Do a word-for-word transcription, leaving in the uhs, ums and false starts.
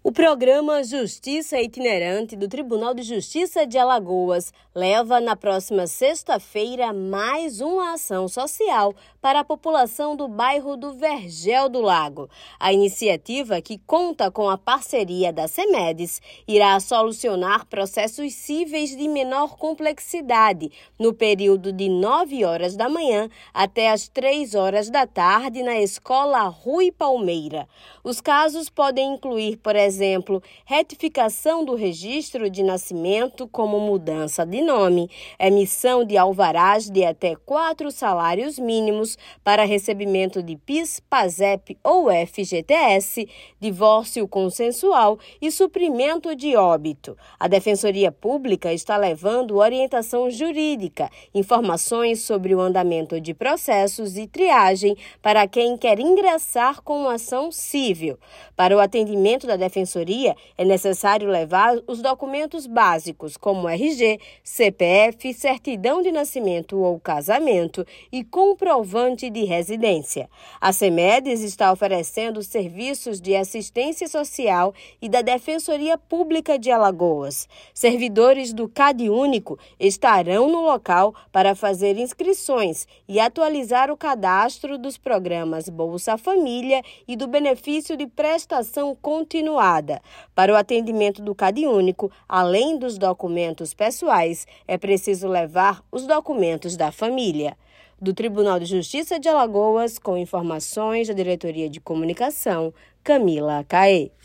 O programa Justiça Itinerante do Tribunal de Justiça de Alagoas leva na próxima sexta-feira mais uma ação social para a população do bairro do Vergel do Lago. A iniciativa, que conta com a parceria da CEMEDES, irá solucionar processos cíveis de menor complexidade no período de nove horas da manhã até as três horas da tarde na Escola Rui Palmeira. Os casos podem incluir, por exemplo, exemplo, retificação do registro de nascimento como mudança de nome, emissão de alvarás de até quatro salários mínimos para recebimento de PIS, PASEP ou F G T S, divórcio consensual e suprimento de óbito. A Defensoria Pública está levando orientação jurídica, informações sobre o andamento de processos e triagem para quem quer ingressar com ação civil. Para o atendimento da Defensoria é necessário levar os documentos básicos, como R G, C P F, certidão de nascimento ou casamento e comprovante de residência. A CEMEDES está oferecendo serviços de assistência social e da Defensoria Pública de Alagoas. Servidores do CadÚnico estarão no local para fazer inscrições e atualizar o cadastro dos programas Bolsa Família e do benefício de prestação continuada. Para o atendimento do CadÚnico, além dos documentos pessoais, é preciso levar os documentos da família. Do Tribunal de Justiça de Alagoas, com informações da Diretoria de Comunicação, Camila Caê.